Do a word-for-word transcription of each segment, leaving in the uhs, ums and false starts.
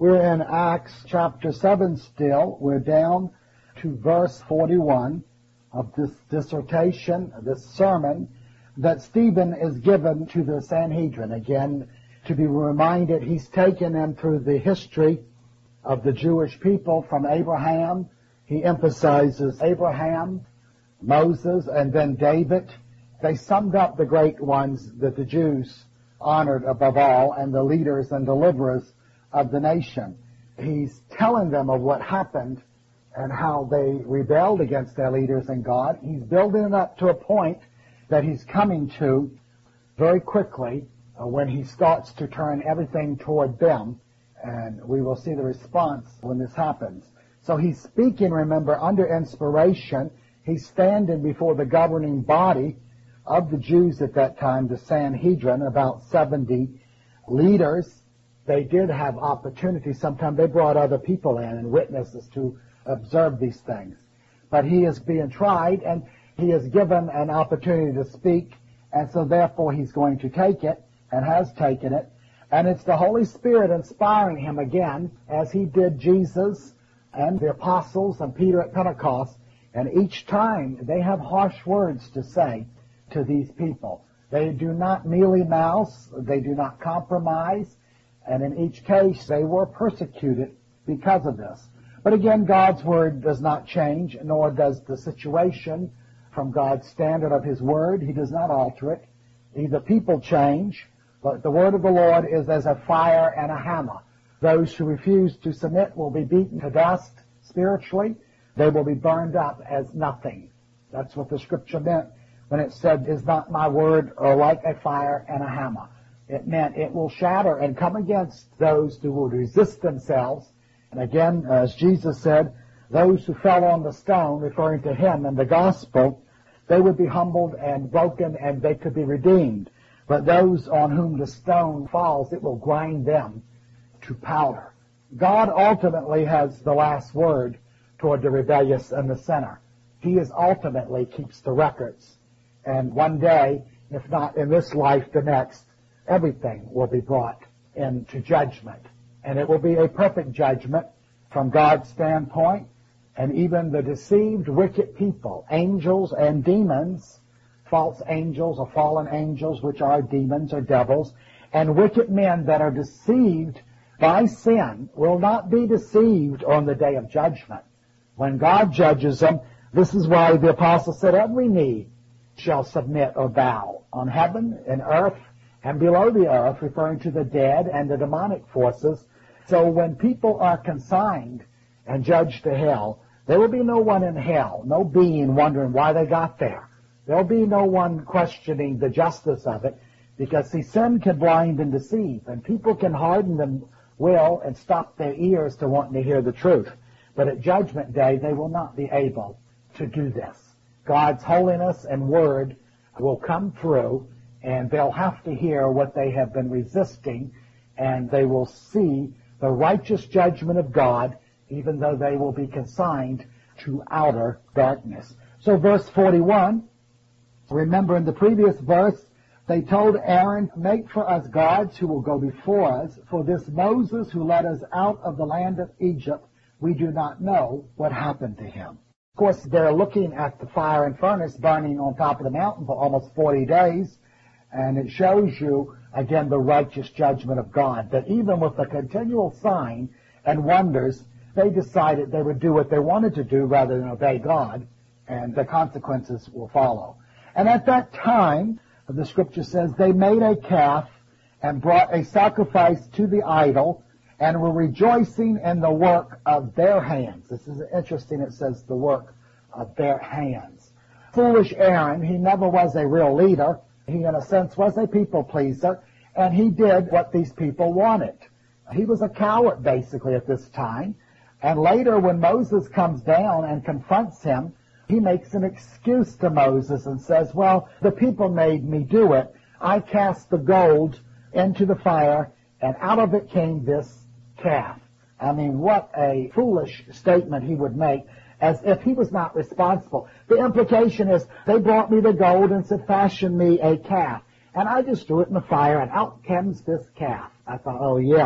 We're in Acts chapter seven still. We're down to verse forty-one of this dissertation, this sermon that Stephen is given to the Sanhedrin. Again, to be reminded, he's taken them through the history of the Jewish people from Abraham. He emphasizes Abraham, Moses, and then David. They summed up the great ones that the Jews honored above all, and the leaders and deliverers of the nation. He's telling them of what happened and how they rebelled against their leaders and God. He's building it up to a point that he's coming to very quickly uh, when he starts to turn everything toward them, and we will see the response when this happens. So he's speaking, remember, under inspiration. He's standing before the governing body of the Jews at that time, the Sanhedrin, about seventy leaders. They did have opportunity. Sometimes they brought other people in and witnesses to observe these things. But he is being tried, and he is given an opportunity to speak, and so therefore he's going to take it, and has taken it. And it's the Holy Spirit inspiring him again, as he did Jesus and the apostles and Peter at Pentecost. And each time they have harsh words to say to these people. They do not mealy mouse, they do not compromise, and in each case they were persecuted because of this. But again, God's word does not change, nor does the situation from God's standard of his word. He does not alter it. Either people change, but the word of the Lord is as a fire and a hammer. Those who refuse to submit will be beaten to dust spiritually. They will be burned up as nothing. That's what the scripture meant when it said, is not my word or like a fire and a hammer. It meant it will shatter and come against those who will resist themselves. And again, as Jesus said, those who fell on the stone, referring to him and the gospel, they would be humbled and broken and they could be redeemed. But those on whom the stone falls, it will grind them to powder. God ultimately has the last word toward the rebellious and the sinner. He is ultimately keeps the records. And one day, if not in this life, the next, everything will be brought into judgment. And it will be a perfect judgment from God's standpoint. And even the deceived, wicked people, angels and demons, false angels or fallen angels, which are demons or devils, and wicked men that are deceived by sin will not be deceived on the day of judgment. When God judges them, this is why the apostle said, every knee shall submit or bow on heaven and earth and below the earth, referring to the dead and the demonic forces. So when people are consigned and judged to hell, there will be no one in hell, no being wondering why they got there. There will be no one questioning the justice of it, because see, sin can blind and deceive, and people can harden their will and stop their ears to wanting to hear the truth. But at Judgment Day, they will not be able to do this. God's holiness and word will come through, and they'll have to hear what they have been resisting, and they will see the righteous judgment of God, even though they will be consigned to outer darkness. So verse forty-one, remember in the previous verse, they told Aaron, make for us gods who will go before us, for this Moses who led us out of the land of Egypt, we do not know what happened to him. Of course, they're looking at the fire and furnace burning on top of the mountain for almost forty days, and it shows you, again, the righteous judgment of God, that even with the continual sign and wonders, they decided they would do what they wanted to do rather than obey God, and the consequences will follow. And at that time, the scripture says, they made a calf and brought a sacrifice to the idol, and were rejoicing in the work of their hands. This is interesting, it says the work of their hands. Foolish Aaron, he never was a real leader. He, in a sense, was a people pleaser, and he did what these people wanted. He was a coward, basically, at this time. And later, when Moses comes down and confronts him, he makes an excuse to Moses and says, well, the people made me do it. I cast the gold into the fire, and out of it came this calf. I mean, what a foolish statement he would make, as if he was not responsible. The implication is, they brought me the gold and said, fashion me a calf. And I just threw it in the fire, and out comes this calf. I thought, oh yeah,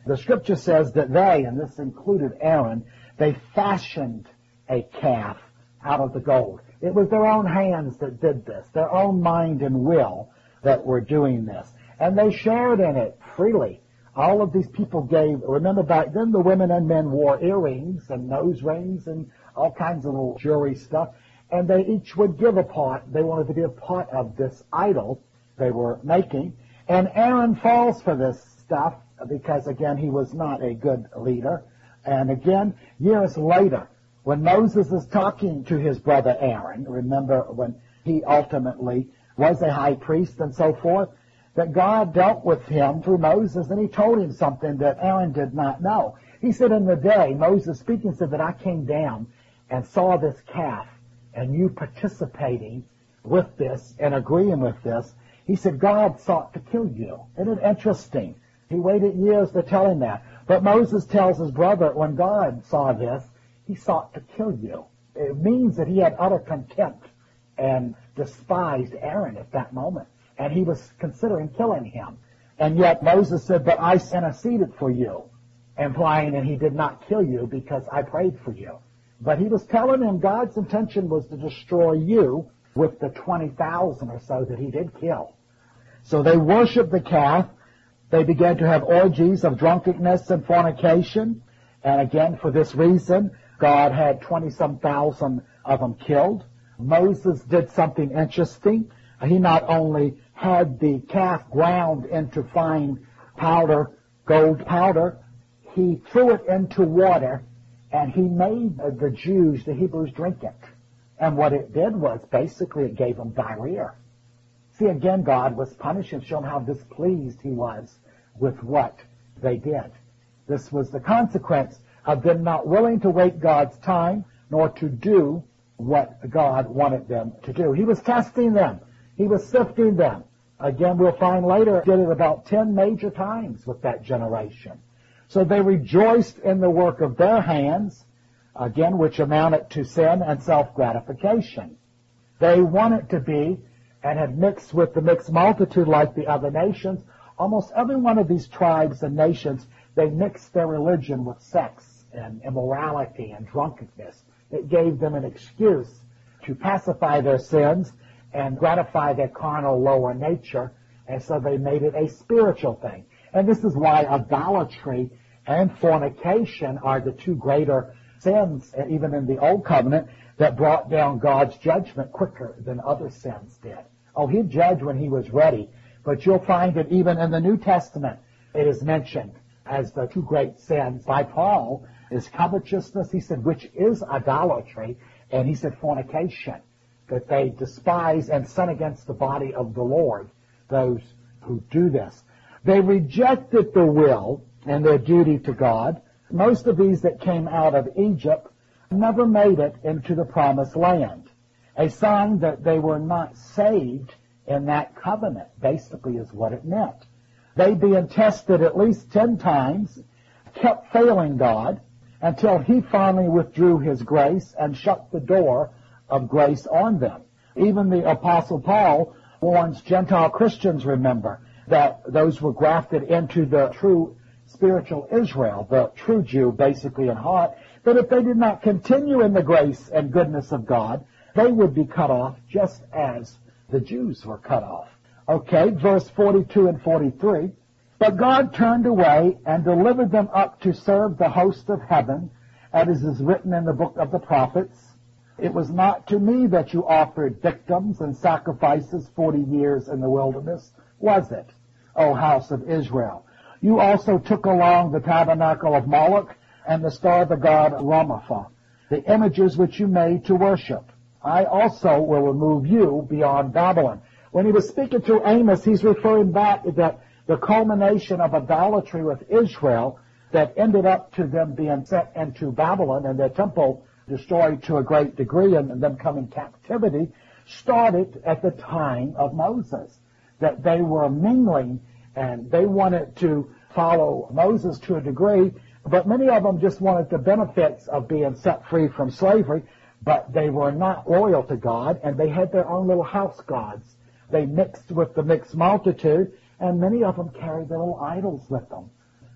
The scripture says that they, and this included Aaron, they fashioned a calf out of the gold. It was their own hands that did this, their own mind and will that were doing this. And they shared in it freely. All of these people gave, remember back then the women and men wore earrings and nose rings and all kinds of little jewelry stuff. And they each would give a part. They wanted to be a part of this idol they were making. And Aaron falls for this stuff because, again, he was not a good leader. And again, years later, when Moses is talking to his brother Aaron, remember when he ultimately was a high priest and so forth, that God dealt with him through Moses, and he told him something that Aaron did not know. He said, in the day, Moses speaking said that I came down and saw this calf, and you participating with this and agreeing with this. He said, God sought to kill you. Isn't it interesting? He waited years to tell him that. But Moses tells his brother, when God saw this, he sought to kill you. It means that he had utter contempt and despised Aaron at that moment. And he was considering killing him. And yet Moses said, but I interceded for you, implying that he did not kill you because I prayed for you. But he was telling him God's intention was to destroy you with the twenty thousand or so that he did kill. So they worshiped the calf. They began to have orgies of drunkenness and fornication. And again, for this reason, God had twenty-some thousand of them killed. Moses did something interesting. He not only had the calf ground into fine powder, gold powder, he threw it into water, and he made the Jews, the Hebrews, drink it. And what it did was, basically, it gave them diarrhea. See, again, God was punishing, showing how displeased he was with what they did. This was the consequence of them not willing to wait God's time, nor to do what God wanted them to do. He was testing them. He was sifting them. Again, we'll find later, he did it about ten major times with that generation. So they rejoiced in the work of their hands, again, which amounted to sin and self-gratification. They wanted to be, and had mixed with the mixed multitude like the other nations. Almost every one of these tribes and nations, they mixed their religion with sex and immorality and drunkenness. It gave them an excuse to pacify their sins and gratify their carnal lower nature, and so they made it a spiritual thing. And this is why idolatry and fornication are the two greater sins, even in the Old Covenant, that brought down God's judgment quicker than other sins did. Oh, he'd judge when he was ready, but you'll find that even in the New Testament, it is mentioned as the two great sins by Paul is covetousness, he said, which is idolatry, and he said fornication, that they despise and sin against the body of the Lord, those who do this. They rejected the will and their duty to God. Most of these that came out of Egypt never made it into the promised land. A sign that they were not saved in that covenant, basically, is what it meant. They, being tested at least ten times, kept failing God until he finally withdrew his grace and shut the door of grace on them. Even the Apostle Paul warns Gentile Christians, remember, that those were grafted into the true spiritual Israel, the true Jew, basically in heart, that if they did not continue in the grace and goodness of God, they would be cut off just as the Jews were cut off. Okay, verse forty-two and forty-three. But God turned away and delivered them up to serve the host of heaven, as is written in the book of the prophets. It was not to me that you offered victims and sacrifices forty years in the wilderness, was it, O house of Israel? You also took along the tabernacle of Moloch and the star of the god Ramaphah, the images which you made to worship. I also will remove you beyond Babylon. When he was speaking to Amos, he's referring back to that the culmination of idolatry with Israel that ended up to them being sent into Babylon and their temple destroyed to a great degree and them coming captivity started at the time of Moses. That they were mingling and they wanted to follow Moses to a degree, but many of them just wanted the benefits of being set free from slavery, but they were not loyal to God, and they had their own little house gods. They mixed with the mixed multitude, and many of them carried their little idols with them.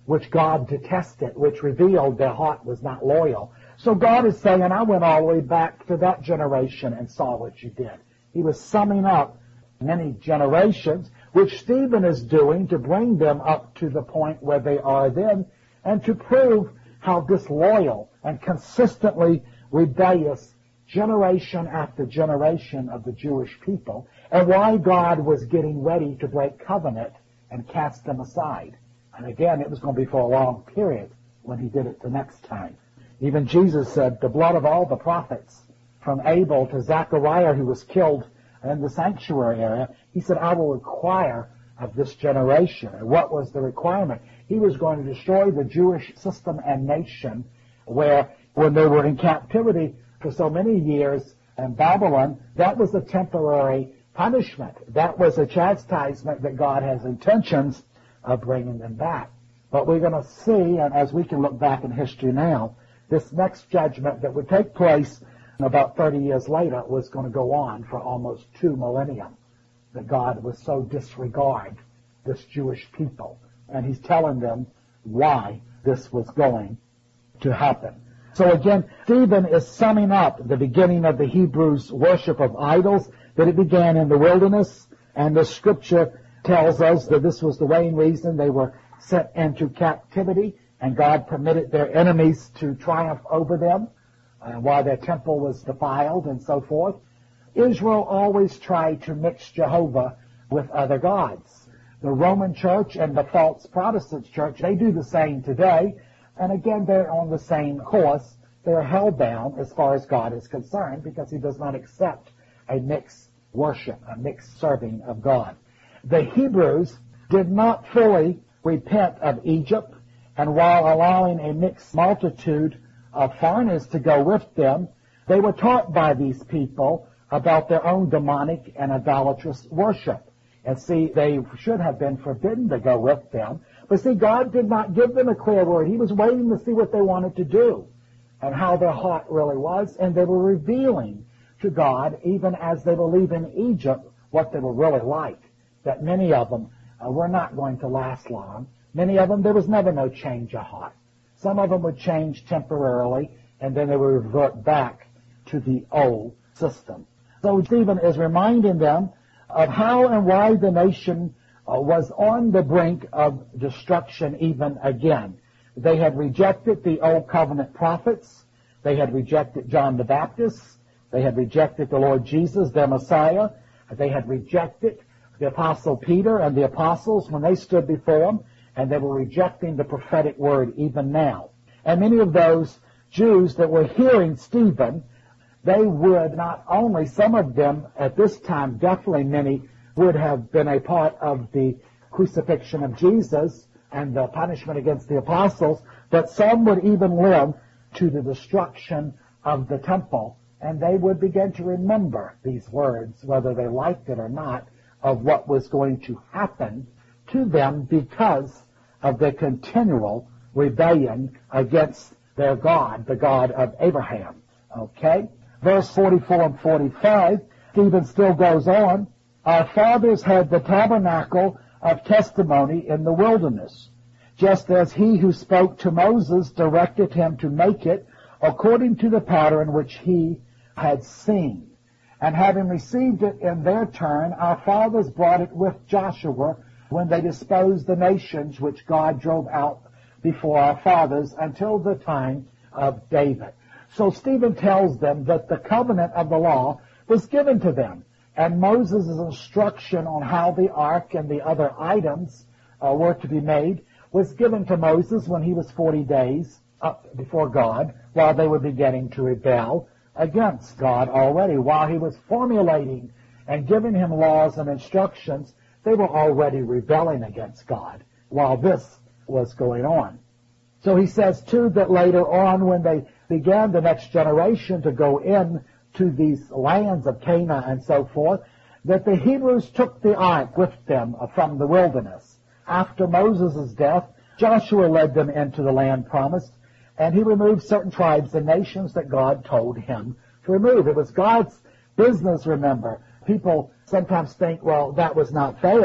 which God detested, which revealed their heart was not loyal. So God is saying, I went all the way back to that generation and saw what you did. He was summing up many generations, which Stephen is doing to bring them up to the point where they are then, and to prove how disloyal and consistently rebellious generation after generation of the Jewish people, and why God was getting ready to break covenant and cast them aside. And again, it was going to be for a long period when he did it the next time. Even Jesus said, the blood of all the prophets, from Abel to Zechariah, who was killed in the sanctuary area, he said, I will require of this generation. And what was the requirement? He was going to destroy the Jewish system and nation, where when they were in captivity for so many years in Babylon, that was a temporary punishment. That was a chastisement that God has intentions of bringing them back. But we're going to see, and as we can look back in history now, this next judgment that would take place about thirty years later was going to go on for almost two millennia. That God was so disregard this Jewish people. And he's telling them why this was going to happen. So again, Stephen is summing up the beginning of the Hebrews' worship of idols, that it began in the wilderness, and the scripture tells us that this was the main reason they were sent into captivity, and God permitted their enemies to triumph over them, uh, while their temple was defiled and so forth. Israel always tried to mix Jehovah with other gods. The Roman Church and the false Protestant Church, they do the same today. And again, they're on the same course. They're hell-bound as far as God is concerned, because he does not accept a mixed worship, a mixed serving of God. The Hebrews did not fully repent of Egypt, and while allowing a mixed multitude of foreigners to go with them, they were taught by these people about their own demonic and idolatrous worship. And see, they should have been forbidden to go with them. But see, God did not give them a clear word. He was waiting to see what they wanted to do and how their heart really was. And they were revealing to God, even as they were leaving Egypt, what they were really like. That many of them uh, were not going to last long. Many of them, there was never no change of heart. Some of them would change temporarily, and then they would revert back to the old system. So Stephen is reminding them of how and why the nation uh, was on the brink of destruction even again. They had rejected the Old Covenant prophets. They had rejected John the Baptist. They had rejected the Lord Jesus, their Messiah. They had rejected the Apostle Peter and the apostles when they stood before him, and they were rejecting the prophetic word even now. And many of those Jews that were hearing Stephen, they would not only, some of them at this time, definitely many, would have been a part of the crucifixion of Jesus and the punishment against the apostles, but some would even live to the destruction of the temple, and they would begin to remember these words, whether they liked it or not, of what was going to happen to them because of their continual rebellion against their God, the God of Abraham. Okay? Verse forty-four and forty-five, Stephen still goes on. Our fathers had the tabernacle of testimony in the wilderness, just as he who spoke to Moses directed him to make it according to the pattern which he had seen. And having received it in their turn, our fathers brought it with Joshua when they disposed the nations which God drove out before our fathers until the time of David. So Stephen tells them that the covenant of the law was given to them, and Moses' instruction on how the ark and the other items uh, were to be made was given to Moses when he was forty days up before God, while they were beginning to rebel against God already. While he was formulating and giving him laws and instructions, they were already rebelling against God while this was going on. So he says, too, that later on when they began the next generation to go in to these lands of Canaan and so forth, that the Hebrews took the ark with them from the wilderness. After Moses' death, Joshua led them into the land promised, and he removed certain tribes and nations that God told him to remove. It was God's business, remember. People sometimes think, well, that was not fair.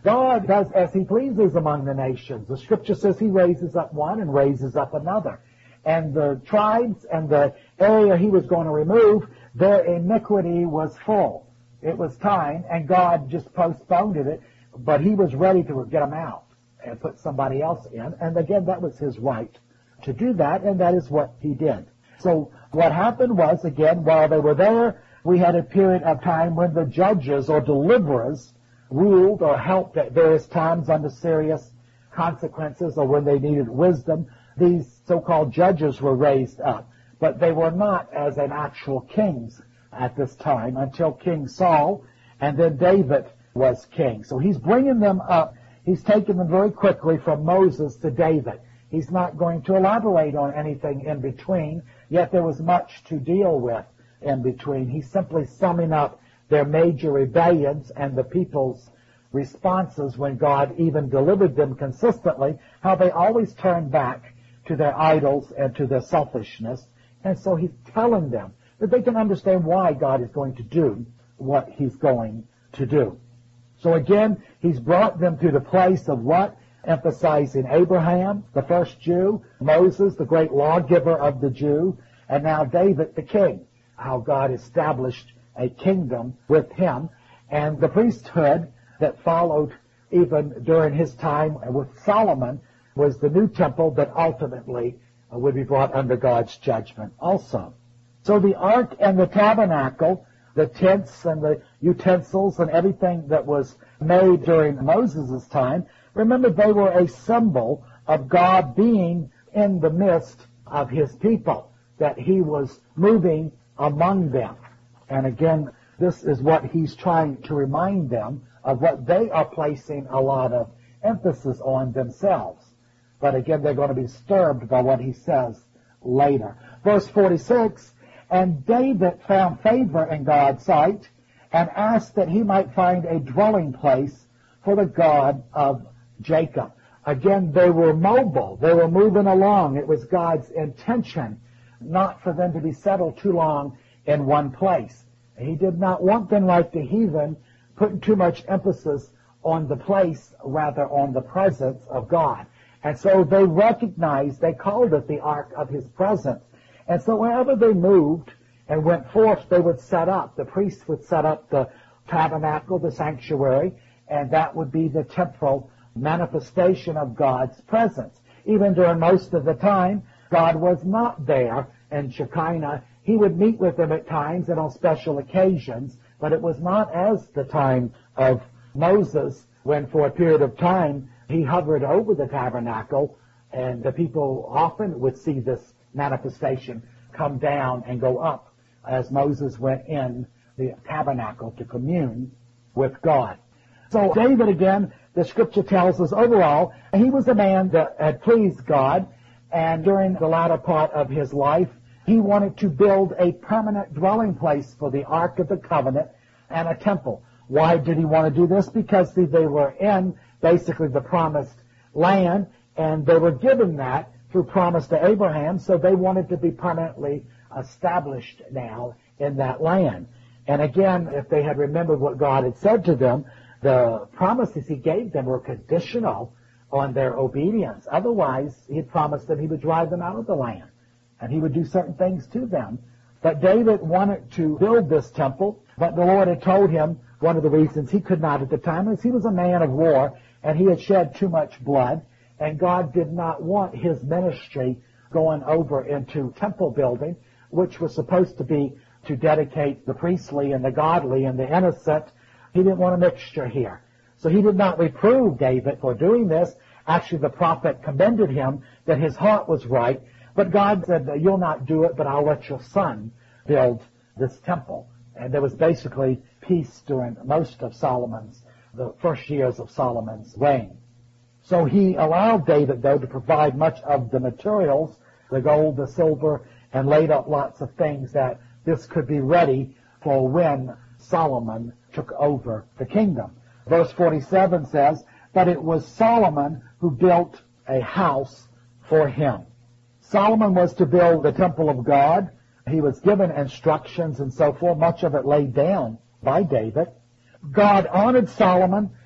God does as he pleases among the nations. The scripture says he raises up one and raises up another. And the tribes and the area he was going to remove, their iniquity was full. It was time, and God just postponed it, but he was ready to get them out and put somebody else in. And again, that was his right to do that, and that is what he did. So what happened was, again, while they were there, we had a period of time when the judges or deliverers ruled or helped at various times under serious consequences or when they needed wisdom. These so-called judges were raised up, but they were not as an actual kings at this time until King Saul, and then David was king. So he's bringing them up. He's taking them very quickly from Moses to David. He's not going to elaborate on anything in between, yet there was much to deal with in between. He's simply summing up their major rebellions and the people's responses when God even delivered them consistently, how they always turned back to their idols and to their selfishness. And so he's telling them that they can understand why God is going to do what he's going to do. So again, he's brought them to the place of what? Emphasizing Abraham, the first Jew, Moses, the great lawgiver of the Jew, and now David, the king, how God established a kingdom with him, and the priesthood that followed even during his time with Solomon was the new temple that ultimately would be brought under God's judgment also. So the ark and the tabernacle, the tents and the utensils and everything that was made during Moses' time, remember, they were a symbol of God being in the midst of his people, that he was moving among them. And again, this is what he's trying to remind them of, what they are placing a lot of emphasis on themselves. But again, they're going to be disturbed by what he says later. Verse forty-six, and David found favor in God's sight and asked that he might find a dwelling place for the God of Jacob. Again, they were mobile. They were moving along. It was God's intention not for them to be settled too long in one place. He did not want them like the heathen, putting too much emphasis on the place, rather on the presence of God. And so they recognized, they called it the ark of his presence. And so wherever they moved and went forth, they would set up. The priests would set up the tabernacle, the sanctuary, and that would be the temporal manifestation of God's presence. Even during most of the time, God was not there in Shekinah. He would meet with them at times and on special occasions, but it was not as the time of Moses, when for a period of time he hovered over the tabernacle, and the people often would see this manifestation come down and go up as Moses went in the tabernacle to commune with God. So David, again, the scripture tells us overall, he was a man that had pleased God, and during the latter part of his life, he wanted to build a permanent dwelling place for the Ark of the Covenant and a temple. Why did he want to do this? Because see, they were in basically the promised land, and they were given that through promise to Abraham, so they wanted to be permanently established now in that land. And again, if they had remembered what God had said to them, the promises he gave them were conditional on their obedience. Otherwise, he had promised them he would drive them out of the land, and he would do certain things to them. But David wanted to build this temple, but the Lord had told him one of the reasons he could not at the time is he was a man of war, and he had shed too much blood, and God did not want his ministry going over into temple building, which was supposed to be to dedicate the priestly and the godly and the innocent. He didn't want a mixture here. So he did not reprove David for doing this. Actually, the prophet commended him that his heart was right. But God said, you'll not do it, but I'll let your son build this temple. And there was basically peace during most of Solomon's, the first years of Solomon's reign. So he allowed David, though, to provide much of the materials, the gold, the silver, and laid up lots of things that this could be ready for when Solomon took over the kingdom. Verse forty-seven says, but it was Solomon who built a house for him. Solomon was to build the temple of God. He was given instructions and so forth, much of it laid down by David. God honored Solomon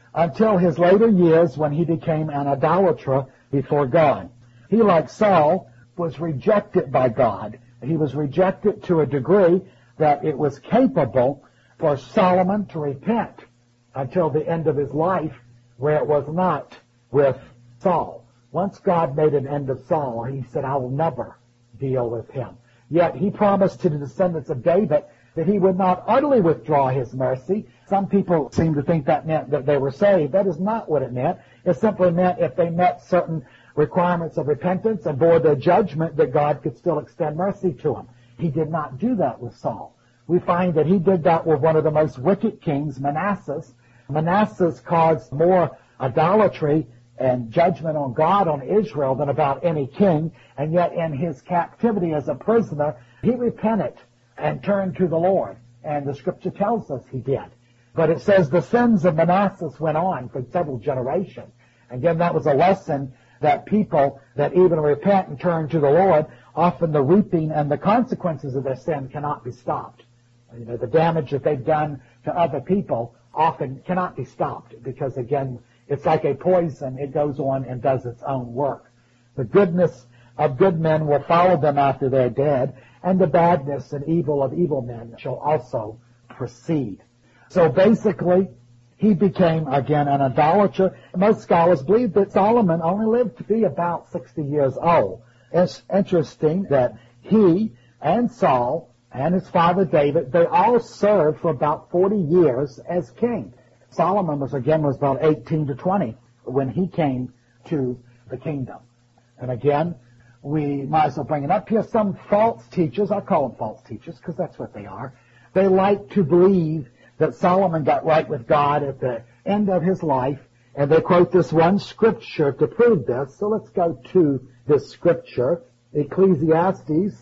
until his later years when he became an idolater before God. He, like Saul, was rejected by God. He was rejected to a degree that it was capable for Solomon to repent until the end of his life, where it was not with Saul. Once God made an end of Saul, he said, I will never deal with him. Yet he promised to the descendants of David that he would not utterly withdraw his mercy. Some people seem to think that meant that they were saved. That is not what it meant. It simply meant if they met certain requirements of repentance and bore their judgment, that God could still extend mercy to them. He did not do that with Saul. We find that he did that with one of the most wicked kings, Manasseh. Manasseh caused more idolatry and judgment on God on Israel than about any king, and yet in his captivity as a prisoner, he repented and turned to the Lord, and the scripture tells us he did. But it says the sins of Manasseh went on for several generations. Again, that was a lesson that people that even repent and turn to the Lord, often the reaping and the consequences of their sin cannot be stopped. You know, the damage that they've done to other people often cannot be stopped because, again, it's like a poison. It goes on and does its own work. The goodness of good men will follow them after they're dead, and the badness and evil of evil men shall also proceed. So basically, he became, again, an idolater. Most scholars believe that Solomon only lived to be about sixty years old. It's interesting that he and Saul and his father David, they all served for about forty years as king. Solomon was, again, was about eighteen to twenty when he came to the kingdom. And again, we might as well bring it up here. Some false teachers, I call them false teachers because that's what they are, they like to believe that Solomon got right with God at the end of his life, and they quote this one scripture to prove this. So let's go to this scripture, Ecclesiastes,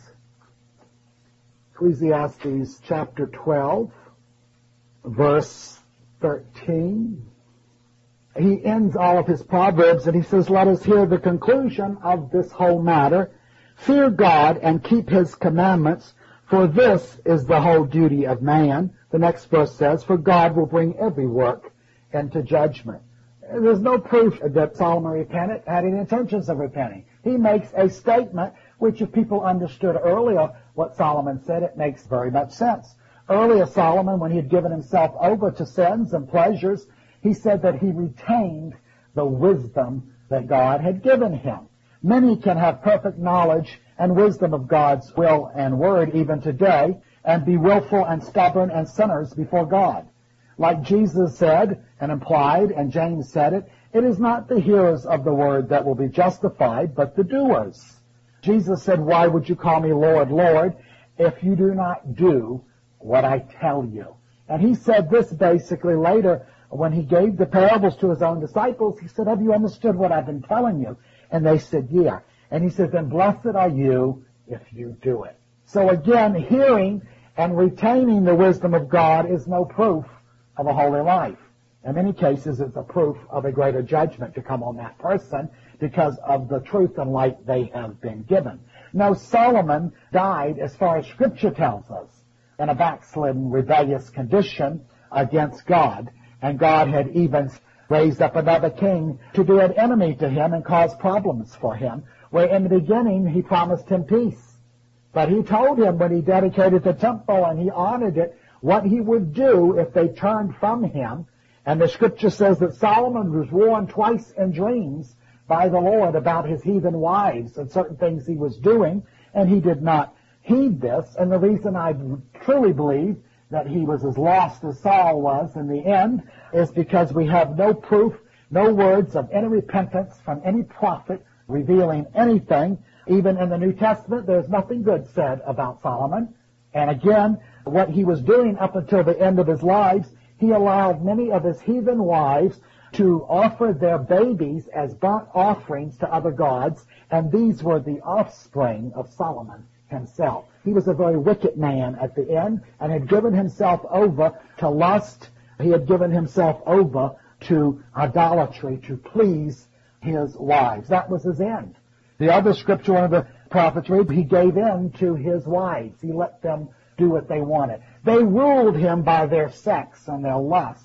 Ecclesiastes chapter twelve, verse thirteen. He ends all of his Proverbs and he says, let us hear the conclusion of this whole matter. Fear God and keep his commandments, for this is the whole duty of man. The next verse says, for God will bring every work into judgment. There's no proof that Solomon repented, had any intentions of repenting. He makes a statement which, if people understood earlier what Solomon said, it makes very much sense. Earlier, Solomon, when he had given himself over to sins and pleasures, he said that he retained the wisdom that God had given him. Many can have perfect knowledge and wisdom of God's will and word even today and be willful and stubborn and sinners before God. Like Jesus said and implied, and James said it, it is not the hearers of the word that will be justified, but the doers. Jesus said, why would you call me Lord, Lord, if you do not do what I tell you? And he said this basically later when he gave the parables to his own disciples. He said, have you understood what I've been telling you? And they said, yeah. And he said, then blessed are you if you do it. So again, hearing and retaining the wisdom of God is no proof of a holy life. In many cases, it's a proof of a greater judgment to come on that person because of the truth and light they have been given. Now, Solomon died, as far as Scripture tells us, in a backslidden, rebellious condition against God. And God had even raised up another king to be an enemy to him and cause problems for him, where in the beginning he promised him peace. But he told him when he dedicated the temple and he honored it, what he would do if they turned from him. And the scripture says that Solomon was warned twice in dreams by the Lord about his heathen wives and certain things he was doing, and he did not heed this. And the reason I truly believe that he was as lost as Saul was in the end is because we have no proof, no words of any repentance from any prophet revealing anything. Even in the New Testament, there's nothing good said about Solomon. And again, what he was doing up until the end of his lives, he allowed many of his heathen wives to offer their babies as burnt offerings to other gods, and these were the offspring of Solomon himself. He was a very wicked man at the end and had given himself over to lust. He had given himself over to idolatry to please his wives. That was his end. The other scripture, one of the prophets read, he gave in to his wives. He let them do what they wanted. They ruled him by their sex and their lust.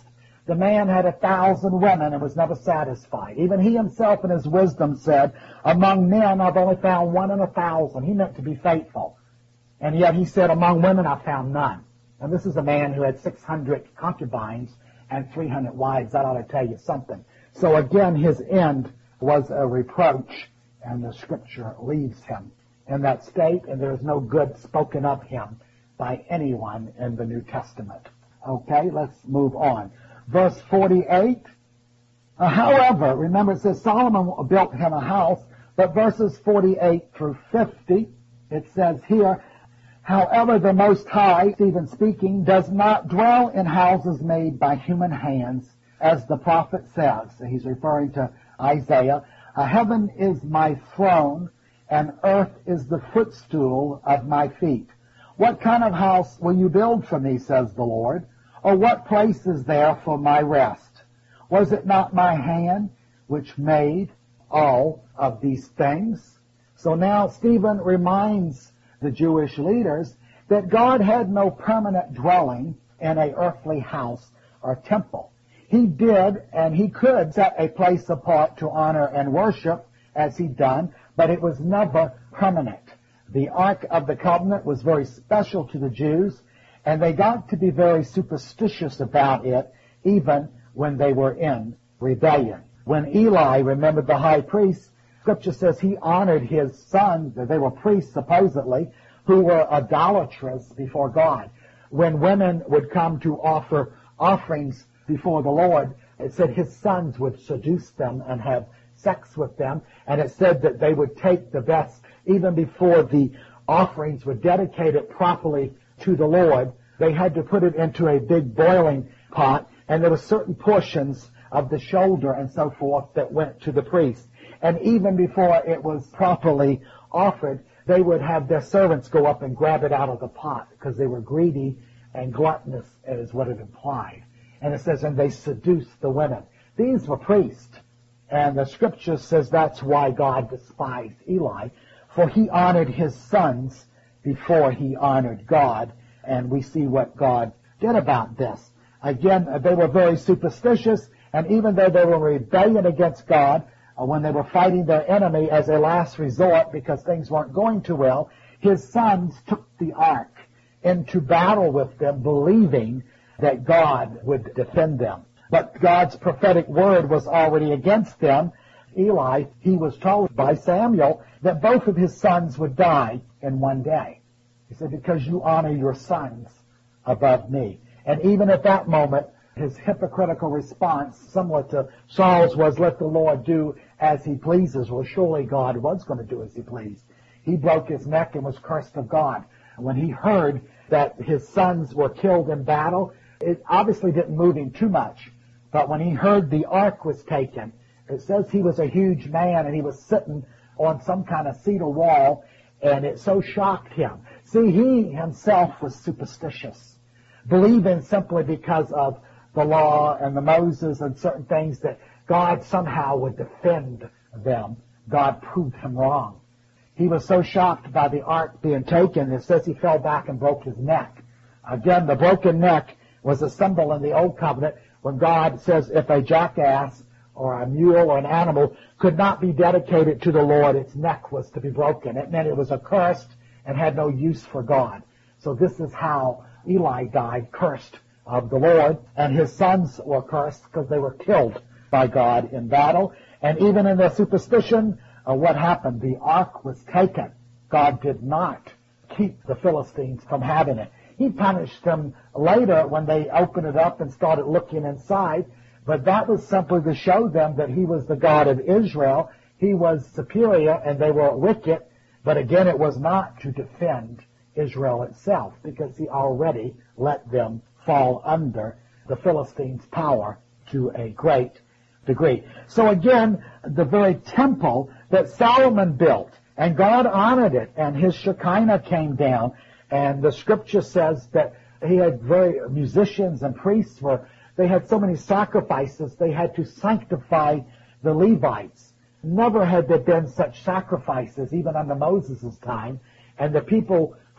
The man had a thousand women and was never satisfied. Even he himself in his wisdom said, among men I've only found one in a thousand. He meant to be faithful. And yet he said, among women I've found none. And this is a man who had six hundred concubines and three hundred wives. That ought to tell you something. So again, his end was a reproach, and the Scripture leaves him in that state, and there is no good spoken of him by anyone in the New Testament. Okay, let's move on. Verse forty-eight. Uh, however, remember it says Solomon built him a house, but verses forty-eight through fifty, it says here, however, the Most High, Stephen speaking, does not dwell in houses made by human hands, as the prophet says. He's referring to Isaiah. Uh, Heaven is my throne, and earth is the footstool of my feet. What kind of house will you build for me, says the Lord? Or what place is there for my rest? Was it not my hand which made all of these things? So now Stephen reminds the Jewish leaders that God had no permanent dwelling in an earthly house or temple. He did, and he could set a place apart to honor and worship, as he'd done, but it was never permanent. The Ark of the Covenant was very special to the Jews, and they got to be very superstitious about it, even when they were in rebellion. When Eli remembered the high priest, Scripture says he honored his sons, they were priests supposedly, who were idolatrous before God. When women would come to offer offerings before the Lord, it said his sons would seduce them and have sex with them, and it said that they would take the best, even before the offerings were dedicated properly to the Lord, they had to put it into a big boiling pot, and there were certain portions of the shoulder and so forth that went to the priest. And even before it was properly offered, they would have their servants go up and grab it out of the pot because they were greedy and gluttonous, is what it implied. And it says, and they seduced the women. These were priests. And the Scripture says that's why God despised Eli, for he honored his sons before he honored God. And we see what God did about this. Again, they were very superstitious, and even though they were in rebellion against God, uh, when they were fighting their enemy as a last resort because things weren't going too well, his sons took the ark into battle with them, believing that God would defend them. But God's prophetic word was already against them. Eli, he was told by Samuel that both of his sons would die in one day. He said, because you honor your sons above me. And even at that moment, his hypocritical response, similar to Saul's, was, let the Lord do as he pleases. Well, surely God was going to do as he pleased. He broke his neck and was cursed of God. When he heard that his sons were killed in battle, it obviously didn't move him too much. But when he heard the ark was taken, it says he was a huge man and he was sitting on some kind of cedar wall, and it so shocked him. See, he himself was superstitious, believing simply because of the law and the Moses and certain things that God somehow would defend them. God proved him wrong. He was so shocked by the ark being taken, it says he fell back and broke his neck. Again, the broken neck was a symbol in the Old Covenant when God says if a jackass or a mule or an animal could not be dedicated to the Lord, its neck was to be broken. It meant it was accursed and had no use for God. So this is how Eli died, cursed of the Lord, and his sons were cursed because they were killed by God in battle. And even in their superstition, uh, what happened? The ark was taken. God did not keep the Philistines from having it. He punished them later when they opened it up and started looking inside, but that was simply to show them that he was the God of Israel. He was superior and they were wicked, but again, it was not to defend Israel itself because he already let them fall under the Philistines' power to a great degree. So again, the very temple that Solomon built, and God honored it, and his Shekinah came down, and the Scripture says that he had very musicians and priests were, they had so many sacrifices, they had to sanctify the Levites. Never had there been such sacrifices, even under Moses' time, and the people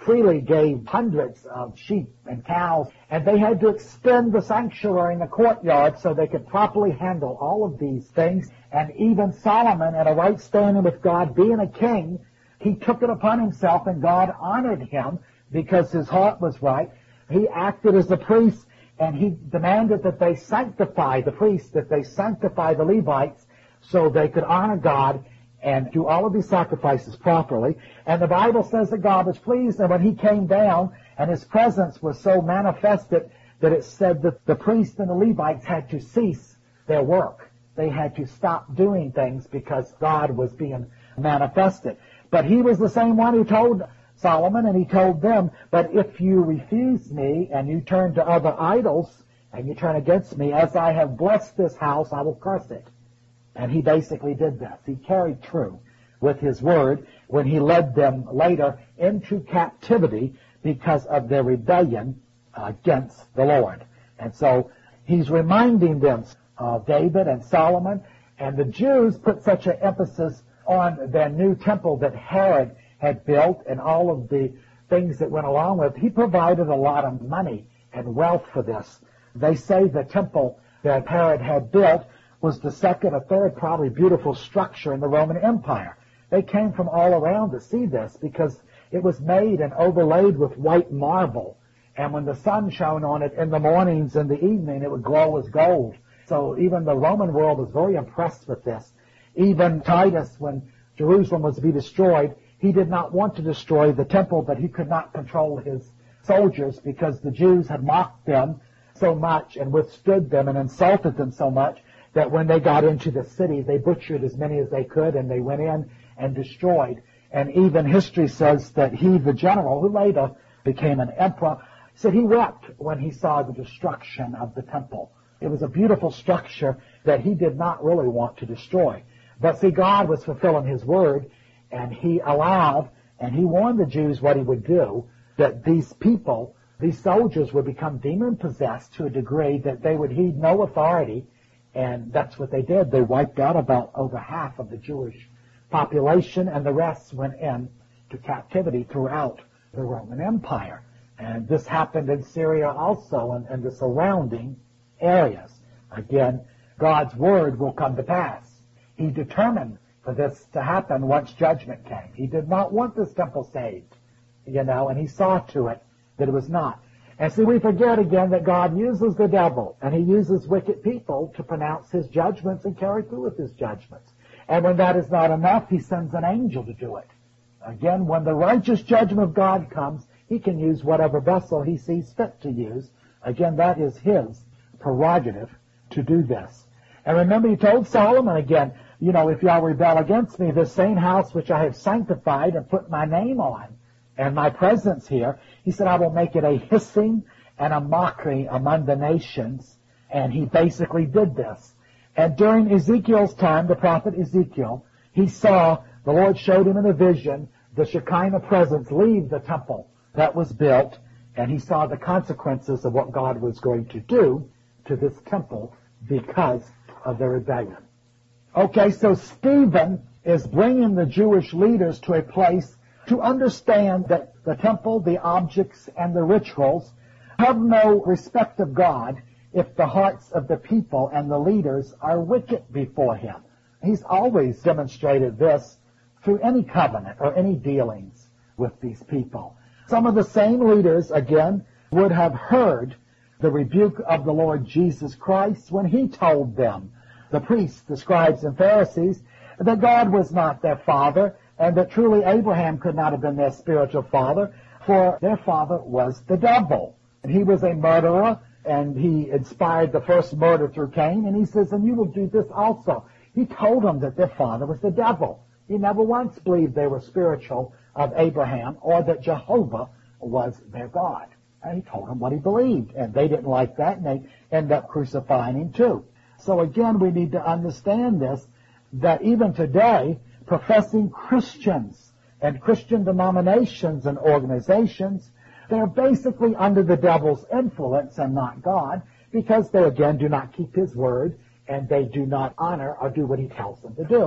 freely gave hundreds of sheep and cows, and they had to extend the sanctuary in the courtyard so they could properly handle all of these things. And even Solomon, at a right standing with God, being a king, he took it upon himself, and God honored him because his heart was right. He acted as a priest, and he demanded that they sanctify the priests, that they sanctify the Levites, so they could honor God and do all of these sacrifices properly. And the Bible says that God was pleased, and when he came down, and his presence was so manifested that it said that the priests and the Levites had to cease their work. They had to stop doing things because God was being manifested. But he was the same one who told Solomon, and he told them, but if you refuse me and you turn to other idols and you turn against me, as I have blessed this house, I will curse it. And he basically did this. He carried true with his word when he led them later into captivity because of their rebellion against the Lord. And so he's reminding them of David and Solomon, and the Jews put such an emphasis on their new temple that Herod had built and all of the things that went along with it. He provided a lot of money and wealth for this. They say the temple that Herod had built was the second or third probably beautiful structure in the Roman Empire. They came from all around to see this because it was made and overlaid with white marble. And when the sun shone on it in the mornings and the evening, it would glow as gold. So even the Roman world was very impressed with this. Even Titus, when Jerusalem was to be destroyed, he did not want to destroy the temple, but he could not control his soldiers because the Jews had mocked them so much and withstood them and insulted them so much that when they got into the city, they butchered as many as they could, and they went in and destroyed. And even history says that he, the general, who later became an emperor, said he wept when he saw the destruction of the temple. It was a beautiful structure that he did not really want to destroy. But see, God was fulfilling his word, and he allowed, and he warned the Jews what he would do, that these people, these soldiers would become demon-possessed to a degree that they would heed no authority. And that's what they did. They wiped out about over half of the Jewish population, and the rest went in to captivity throughout the Roman Empire. And this happened in Syria also and, and the surrounding areas. Again, God's word will come to pass. He determined for this to happen once judgment came. He did not want this temple saved, you know, and he saw to it that it was not. And see, we forget again that God uses the devil, and he uses wicked people to pronounce his judgments and carry through with his judgments. And when that is not enough, he sends an angel to do it. Again, when the righteous judgment of God comes, he can use whatever vessel he sees fit to use. Again, that is his prerogative to do this. And remember, he told Solomon again, you know, if y'all rebel against me, this same house which I have sanctified and put my name on, and my presence here, he said, I will make it a hissing and a mockery among the nations. And he basically did this. And during Ezekiel's time, the prophet Ezekiel, he saw, the Lord showed him in a vision, the Shekinah presence leave the temple that was built, and he saw the consequences of what God was going to do to this temple because of the rebellion. Okay, so Stephen is bringing the Jewish leaders to a place to understand that the temple, the objects, and the rituals have no respect of God if the hearts of the people and the leaders are wicked before him. He's always demonstrated this through any covenant or any dealings with these people. Some of the same leaders, again, would have heard the rebuke of the Lord Jesus Christ when he told them, the priests, the scribes, and Pharisees, that God was not their father, and that truly Abraham could not have been their spiritual father, for their father was the devil. And he was a murderer, and he inspired the first murder through Cain, and he says, and you will do this also. He told them that their father was the devil. He never once believed they were spiritual of Abraham, or that Jehovah was their God. And he told them what he believed, and they didn't like that, and they ended up crucifying him too. So again, we need to understand this, that even today, professing Christians and Christian denominations and organizations, they're basically under the devil's influence and not God, because they, again, do not keep his word, and they do not honor or do what he tells them to do.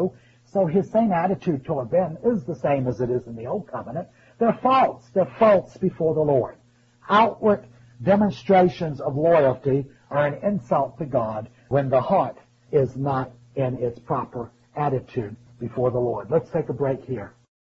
So his same attitude toward them is the same as it is in the Old Covenant. They're false. They're false before the Lord. Outward demonstrations of loyalty are an insult to God when the heart is not in its proper attitude before the Lord. Let's take a break here.